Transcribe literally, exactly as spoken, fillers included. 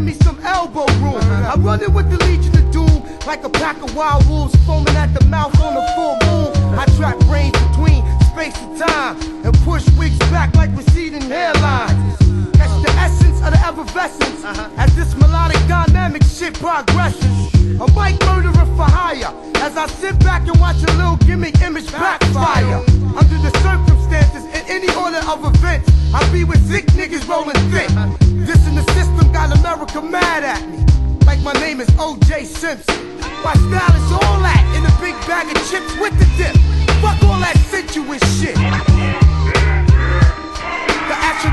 me some elbow room. I'm running with the Legion of Doom, like a pack of wild wolves foaming at the mouth on a full moon. I trap brains between space and time, and push wigs back like receding hairlines. Catch the essence of the effervescence as this melodic dynamic shit progresses. A mic murderer for hire, as I sit back and watch a little gimmick image backfire. Under the circumstances, in any order of events, I be with sick niggas rolling thick. This in the system got America mad at me, like my name is O J Simpson. My style is all that in the